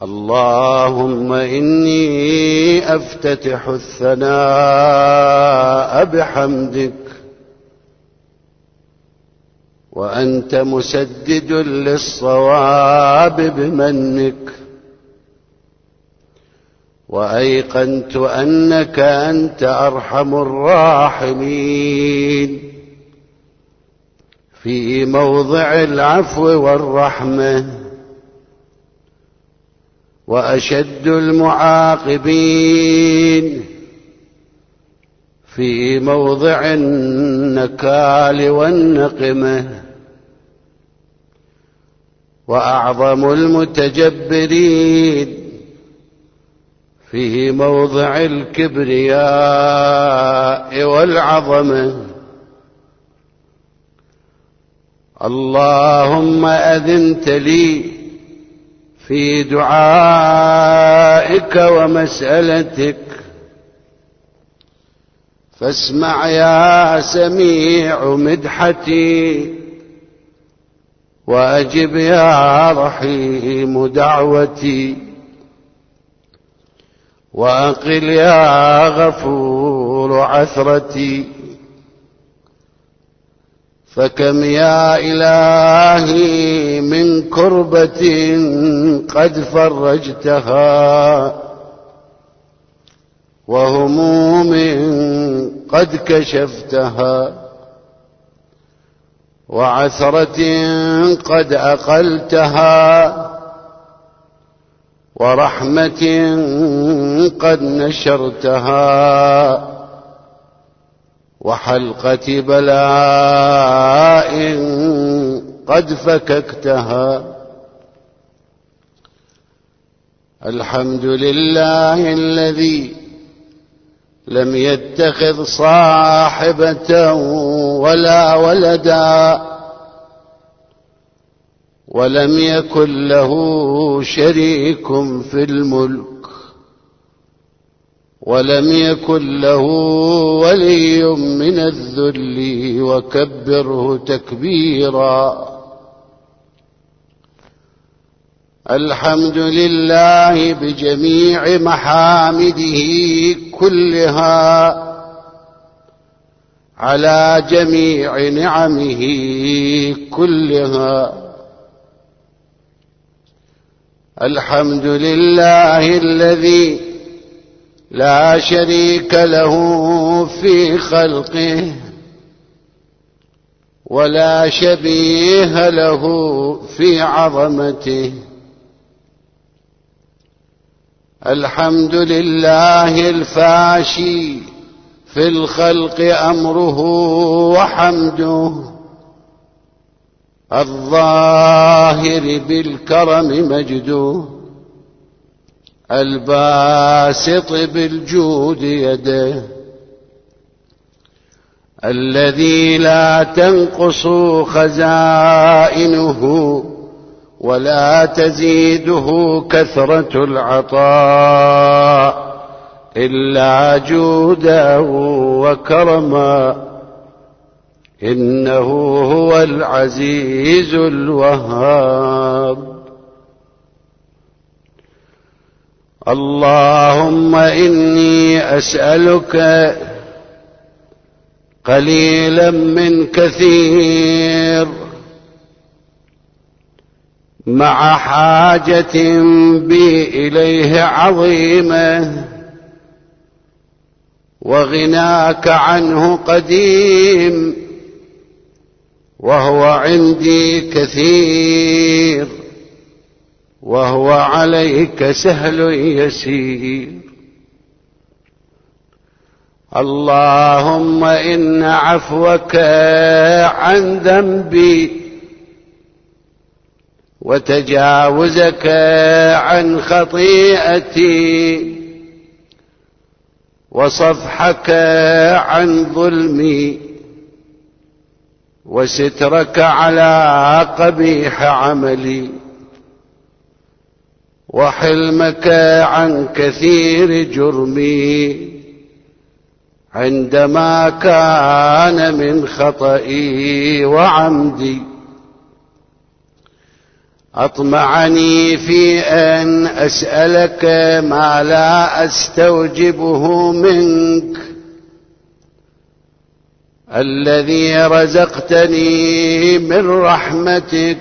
اللهم إني أفتتح الثناء بحمدك، وأنت مسدد للصواب بمنك، وأيقنت أنك أنت أرحم الراحمين في موضع العفو والرحمة، وأشد المعاقبين في موضع النكال والنقمة، وأعظم المتجبرين في موضع الكبرياء والعظمة. اللهم أذنت لي في دعائك ومسألتك، فاسمع يا سميع مدحتي، وأجب يا رحيم دعوتي، وأقل يا غفور عثرتي. فكم يا إلهي من كربة قد فرجتها، وهموم قد كشفتها، وعثرة قد أقلتها، ورحمة قد نشرتها، وحلقة بلاء قد فككتها. الحمد لله الذي لم يتخذ صاحبة ولا ولدا، ولم يكن له شريك في الملك، ولم يكن له ولي من الذل، وكبره تكبيرا. الحمد لله بجميع محامده كلها، على جميع نعمه كلها. الحمد لله الذي لا شريك له في خلقه، ولا شبيه له في عظمته. الحمد لله الفاشي في الخلق أمره وحمده، الظاهر بالكرم مجده، الباسط بالجود يده، الذي لا تنقص خزائنه ولا تزيده كثرة العطاء إلا جودا وكرما، إنه هو العزيز الوهاب. اللهم إني أسألك قليلا من كثير، مع حاجة بي إليه عظيمة، وغناك عنه قديم، وهو عندي كثير، وهو عليك سهل يسير. اللهم إن عفوك عن ذنبي، وتجاوزك عن خطيئتي، وصفحك عن ظلمي، وسترك على قبيح عملي، وحلمك عن كثير جرمي، عندما كان من خطئي وعمدي. أطمعني في أن أسألك ما لا أستوجبه منك، الذي رزقتني من رحمتك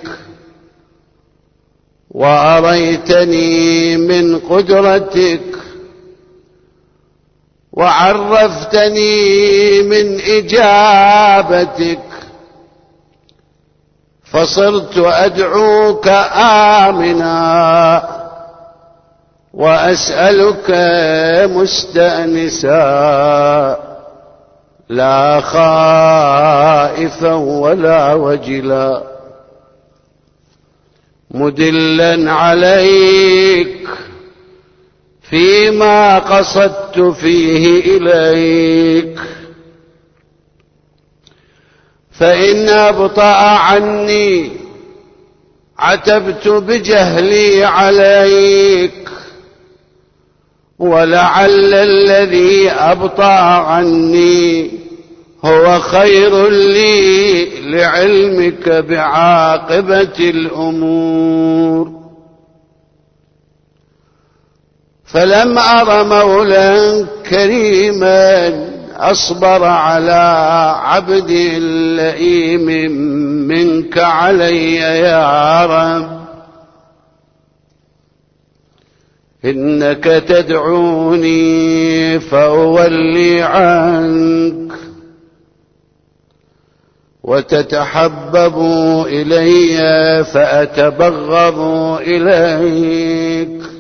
وأريتني من قدرتك وعرفتني من إجابتك، فصرت أدعوك آمنا وأسألك مستأنسا، لا خائفا ولا وجلا، مدلا عليك فيما قصدت فيه إليك. فإن أبطأ عني عتبت بجهلي عليك، ولعل الذي أبطأ عني هو خير لي لعلمك بعاقبة الأمور. فلم أر مولا كريما أصبر على عبد لئيم منك علي يا رب. إنك تدعوني فأولي عنك، وتتحبب إلي فأتبغض إليك،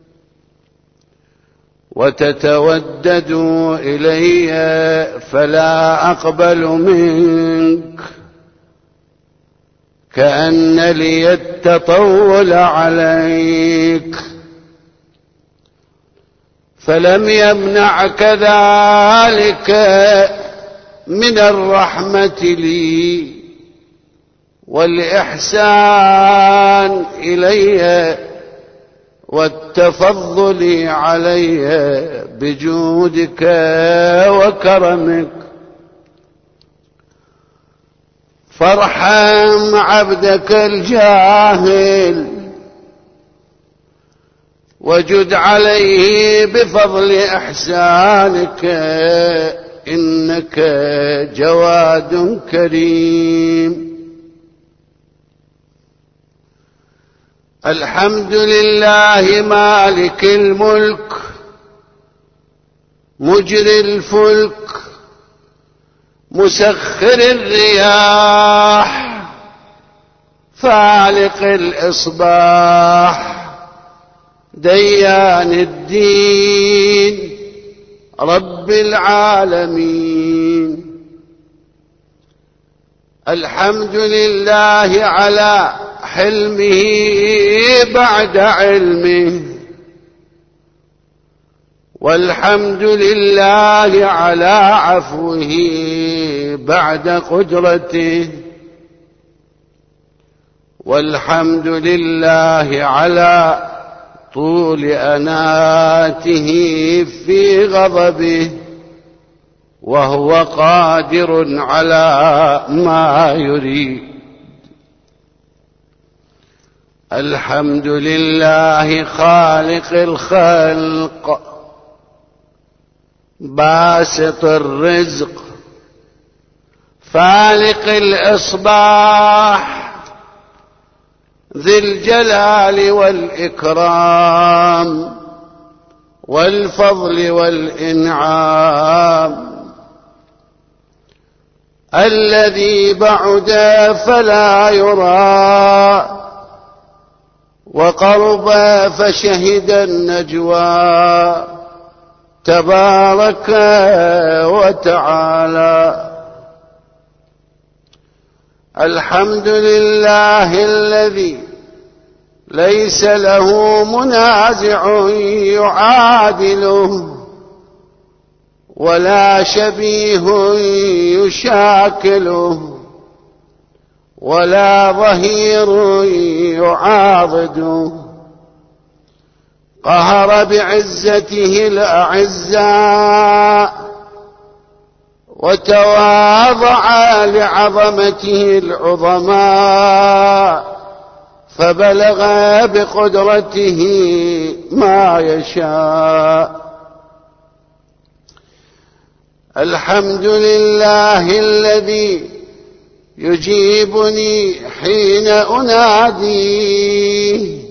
وتتودد إلي فلا أقبل منك، كأن لي التطول عليك. فلم يمنعك ذلك من الرحمة لي والإحسان إلي والتفضل علي بجودك وكرمك. فارحم عبدك الجاهل وجد عليه بفضل إحسانك، إنك جواد كريم. الحمد لله مالك الملك مجري الفلك مسخر الرياح فالق الإصباح ديان الدين رب العالمين. الحمد لله على حلمه بعد علمه، والحمد لله على عفوه بعد قدرته، والحمد لله على طول أناته في غضبه، وهو قادر على ما يريد. الحمد لله خالق الخلق باسط الرزق فالق الإصباح ذي الجلال والإكرام والفضل والإنعام، الذي بعد فلا يرى وقرب فشهد النجوى، تبارك وتعالى. الحمد لله الذي ليس له منازع يعادله ولا شبيه يشاكله ولا ظهير يعاضده. قهر بعزته الأعزاء وتواضع لعظمته العظماء، فبلغ بقدرته ما يشاء. الحمد لله الذي يجيبني حين أناديه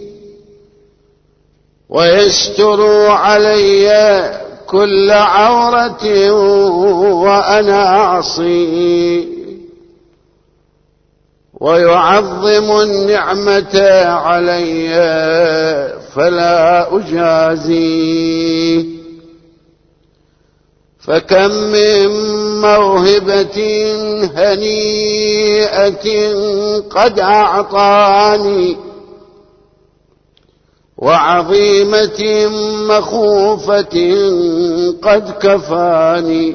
ويستر علي كل عورة وأنا أعصي، ويعظم النعمة علي فلا أجازيه. فكم من موهبة هنيئة قد أعطاني، وعظيمة مخوفة قد كفاني،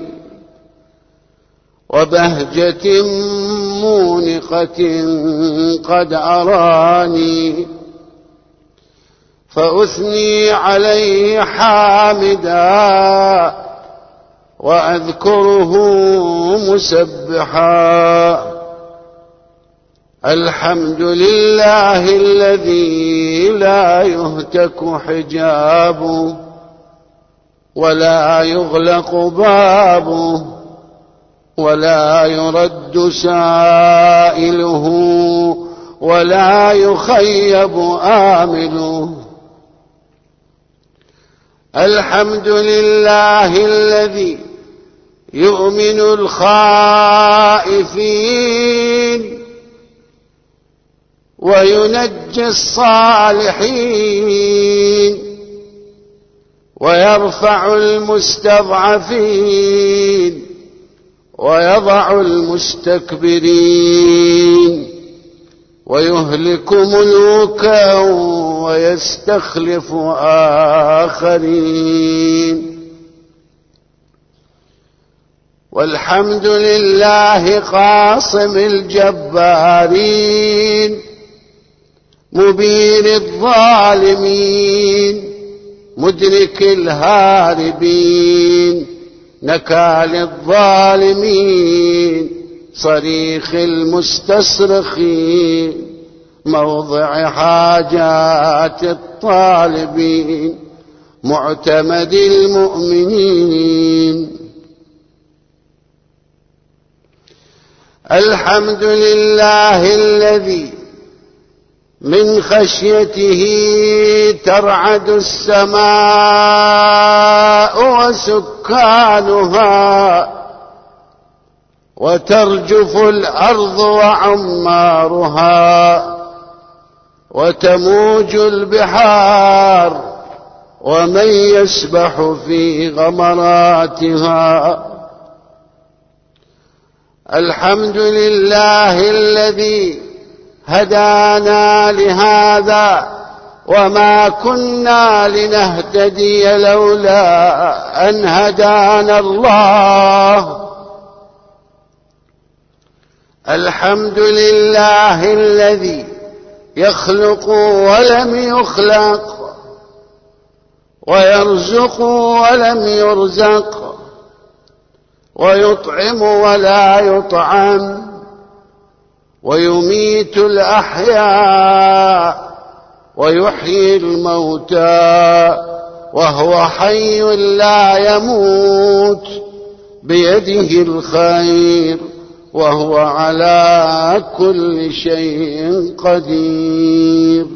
وبهجة مونقة قد أراني، فأثني عليه حامدا وأذكره مسبحا. الحمد لله الذي لا يهتك حجابه ولا يغلق بابه ولا يرد سائله ولا يخيب آمله. الحمد لله الذي يؤمن الخائفين وينجي الصالحين ويرفع المستضعفين ويضع المستكبرين ويهلك ملوكا ويستخلف آخرين. والحمد لله قاصم الجبارين مبين الظالمين مدرك الهاربين نكال الظالمين صريخ المستصرخين موضع حاجات الطالبين معتمد المؤمنين. الحمد لله الذي من خشيته ترعد السماء وسكانها وترجف الأرض وعمارها وتموج البحار ومن يسبح في غمراتها. الحمد لله الذي هدانا لهذا وما كنا لنهتدي لولا أن هدانا الله. الحمد لله الذي يخلق ولم يخلق ويرزق ولم يرزق ويطعم ولا يطعم ويميت الأحياء ويحيي الموتى وهو حي لا يموت بيده الخير وهو على كل شيء قدير.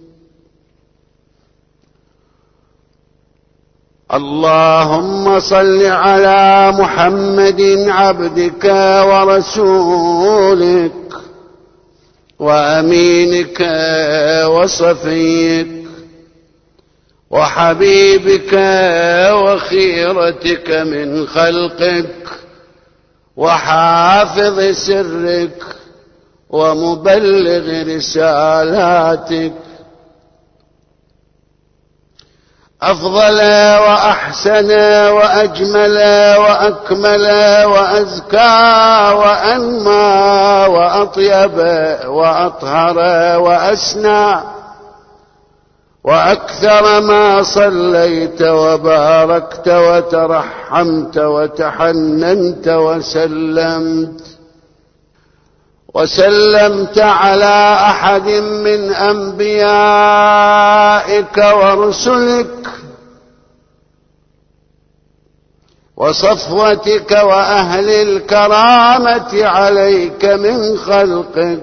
اللهم صل على محمد عبدك ورسولك وأمينك وصفيك وحبيبك وخيرتك من خلقك وحافظ سرك ومبلغ رسالاتك أفضل وأحسن وأجمل وأكمل وأزكى وأنمى وأطيب وأطهر وأسنى وأكثر ما صليت وباركت وترحمت وتحننت وسلمت وسلمت على أحد من أنبيائك ورسلك وصفوتك وأهل الكرامة عليك من خلقك.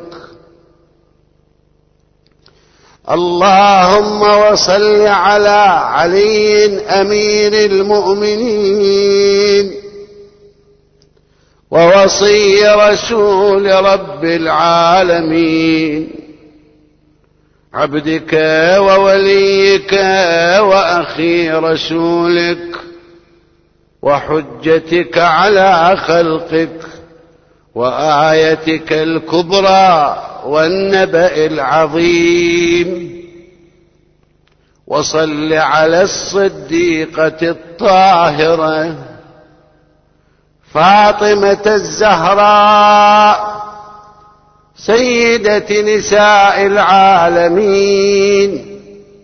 اللهم وصل على علي أمير المؤمنين ووصي رسول رب العالمين، عبدك ووليك وأخي رسولك وحجتك على خلقك وآيتك الكبرى والنبأ العظيم. وصل على الصديقة الطاهرة فاطمة الزهراء سيدة نساء العالمين.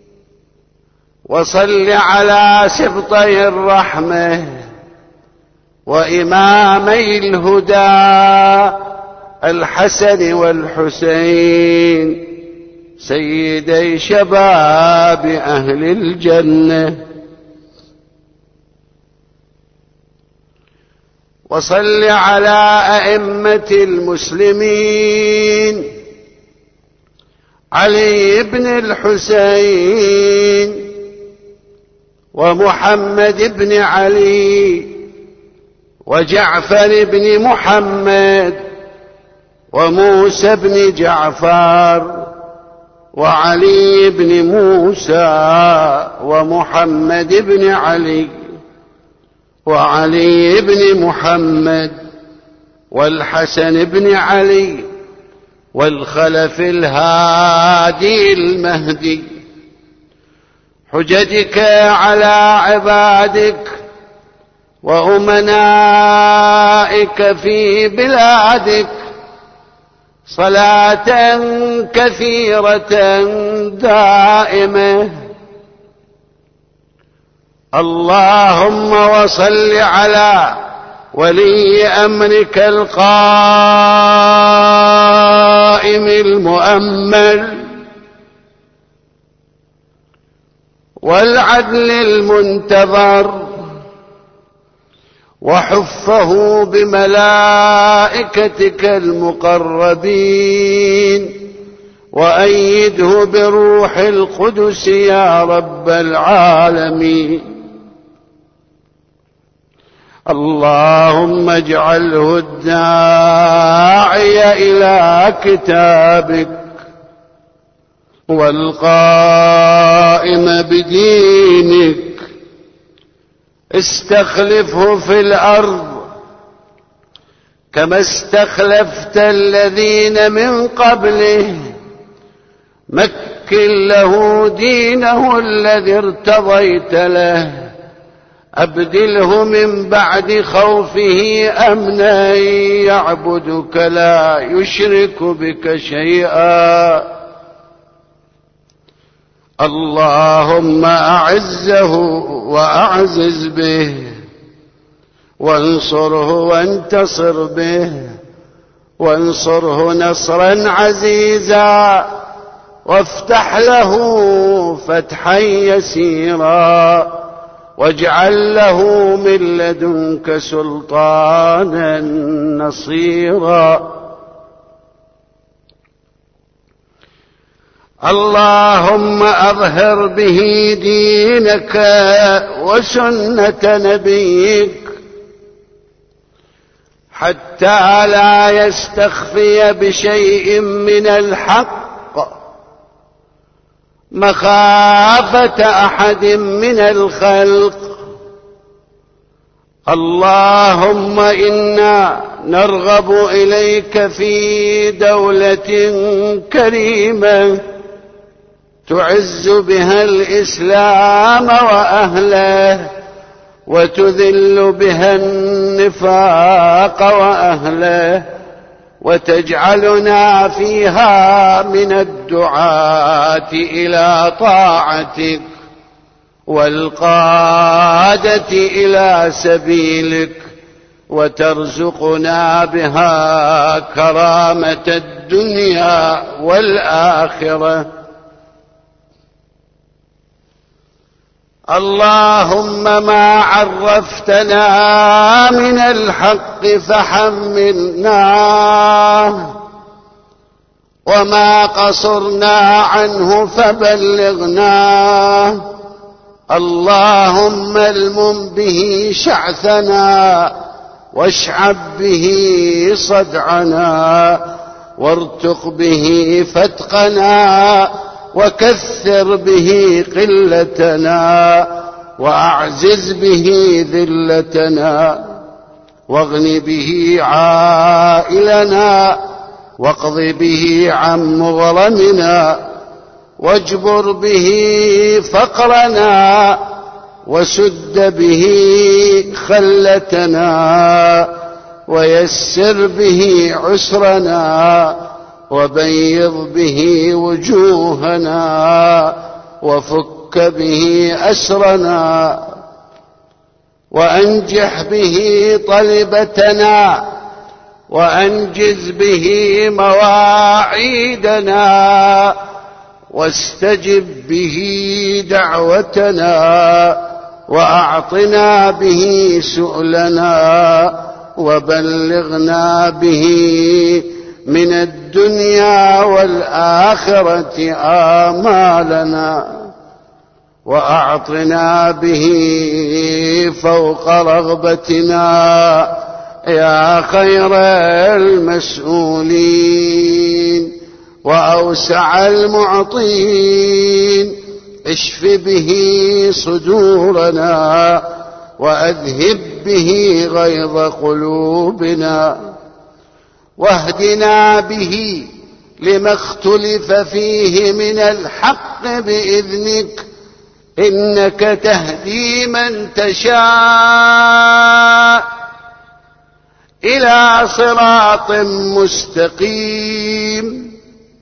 وصل على سبطي الرحمة وإمامي الهدى الحسن والحسين سيدي شباب أهل الجنة. وصل على أئمة المسلمين علي بن الحسين ومحمد بن علي وجعفر بن محمد وموسى بن جعفر وعلي بن موسى ومحمد بن علي وعلي بن محمد والحسن بن علي والخلف الهادي المهدي. حججك على عبادك وأمنائك في بلادك صلاة كثيرة دائمة. اللهم وصل على ولي أمرك القائم المؤمل والعدل المنتظر وحفه بملائكتك المقربين وأيده بروح القدس يا رب العالمين. اللهم اجعله الداعي إلى كتابك والقائم بدينك. استخلفه في الأرض كما استخلفت الذين من قبله. مكن له دينه الذي ارتضيت له. أبدله من بعد خوفه أمنا يعبدك لا يشرك بك شيئا. اللهم أعزه وأعزز به وانصره وانتصر به وانصره نصرا عزيزا وافتح له فتحا يسيرا واجعل له من لدنك سلطانا نصيرا. اللهم أظهر به دينك وسنة نبيك حتى لا يستخفي بشيء من الحق مخافة أحد من الخلق. اللهم إنا نرغب إليك في دولة كريمة تعز بها الإسلام وأهله وتذل بها النفاق وأهله وتجعلنا فيها من الدعاة إلى طاعتك والقادة إلى سبيلك وترزقنا بها كرامة الدنيا والآخرة. اللهم ما عرفتنا من الحق فحملناه، وما قصرنا عنه فبلغناه. اللهم المم به شعثنا، واشعب به صدعنا، وارتق به فتقنا، وكثر به قلتنا، وأعزز به ذلتنا، واغن به عائلنا، واقض به عن مغرمنا، واجبر به فقرنا، وسد به خلتنا، ويسر به عسرنا، وبيض به وجوهنا، وفك به أسرنا، وأنجح به طلبتنا، وأنجز به مواعيدنا، واستجب به دعوتنا، وأعطنا به سؤلنا، وبلغنا به من الدنيا والآخرة آمالنا، وأعطنا به فوق رغبتنا يا خير المسؤولين وأوسع المعطين. اشف به صدورنا، وأذهب به غيظ قلوبنا، واهدنا به لما اختلف فيه من الحق بإذنك، إنك تهدي من تشاء إلى صراط مستقيم.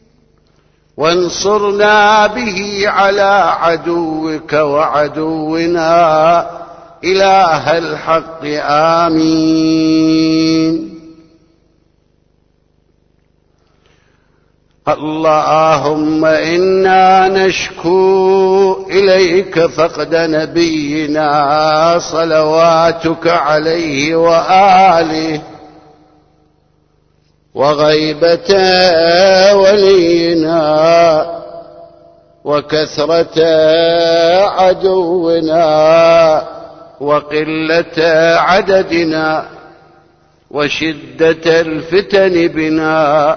وانصرنا به على عدوك وعدونا إله الحق. آمين. اللهم إنا نشكو إليك فقد نبينا صلواتك عليه وآله، وغيبة ولينا، وكثرة عدونا، وقلة عددنا، وشدة الفتن بنا،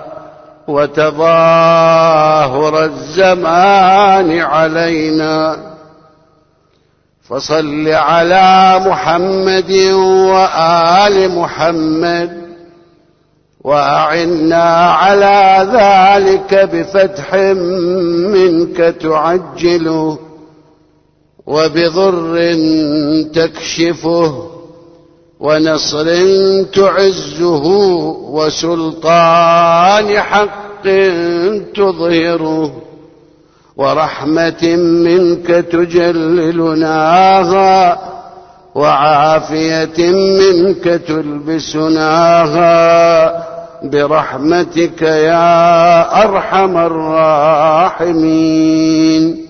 وتظاهر الزمان علينا. فصل على محمد وآل محمد، وأعنا على ذلك بفتح منك تعجله، وبضر تكشفه، ونصر تعزه، وسلطان حق تظهره، ورحمة منك تجللناها، وعافية منك تلبسناها، برحمتك يا أرحم الراحمين.